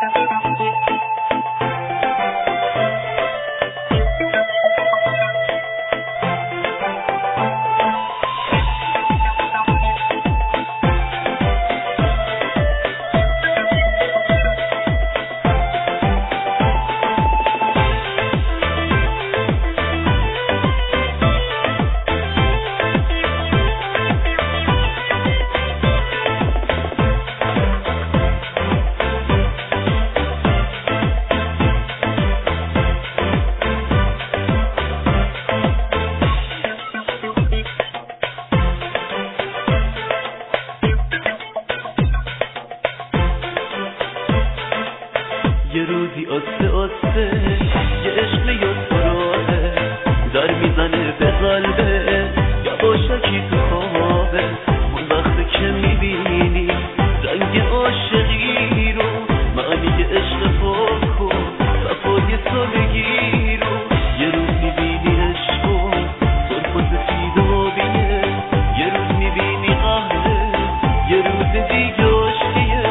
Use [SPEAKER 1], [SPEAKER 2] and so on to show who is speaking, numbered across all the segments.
[SPEAKER 1] یه روزی آسته آسته یه عشق یادگاره در میزنه به قلبه یا باشکی تو خوابه. اون وقت که میبینی رنگ عاشقی رو، معنی عشق پاک و صفای سالگی رو، یه روز میبینی عشق و سرخ و سفید و آبیه، یه روز میبینی قهره، یه روز دیگه عاشقیه.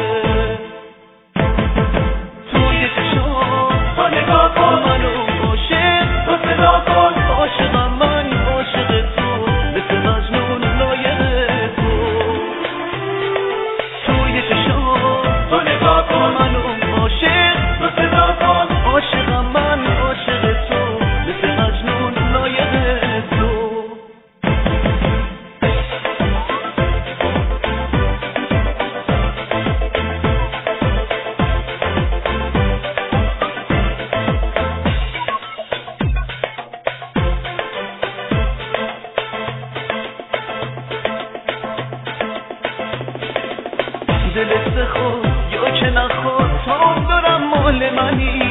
[SPEAKER 1] دلت خود یا که نخواد تا دارم مال منی،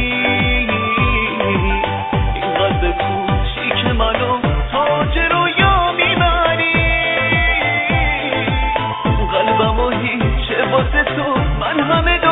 [SPEAKER 1] این قلب کوچی که منو تاج رویا میبری. قلبم و هیچه واسه تو من همه